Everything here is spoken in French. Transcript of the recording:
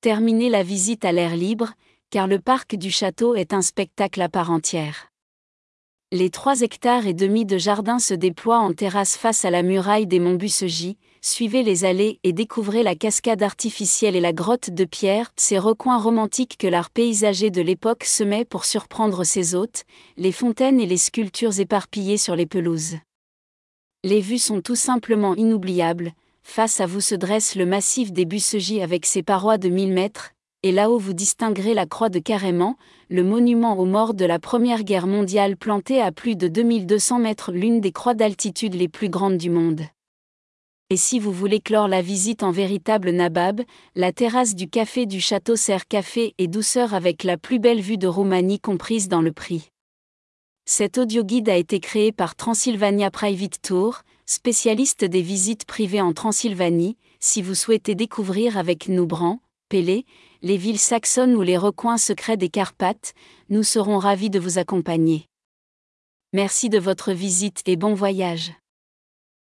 Terminez la visite à l'air libre, car le parc du château est un spectacle à part entière. Les 3 hectares et demi de jardin se déploient en terrasse face à la muraille des monts Bussegy. Suivez les allées et découvrez la cascade artificielle et la grotte de pierre, ces recoins romantiques que l'art paysager de l'époque semait pour surprendre ses hôtes, les fontaines et les sculptures éparpillées sur les pelouses. Les vues sont tout simplement inoubliables. Face à vous se dresse le massif des Bussegy avec ses parois de 1000 mètres, et là-haut vous distinguerez la croix de Carrément, le monument aux morts de la Première Guerre mondiale planté à plus de 2200 mètres, l'une des croix d'altitude les plus grandes du monde. Et si vous voulez clore la visite en véritable nabab, la terrasse du café du château sert café et douceur avec la plus belle vue de Roumanie comprise dans le prix. Cet audioguide a été créé par Transylvania Private Tour, spécialiste des visites privées en Transylvanie. Si vous souhaitez découvrir avec nous Bran, Pelé, les villes saxonnes ou les recoins secrets des Carpates, nous serons ravis de vous accompagner. Merci de votre visite et bon voyage.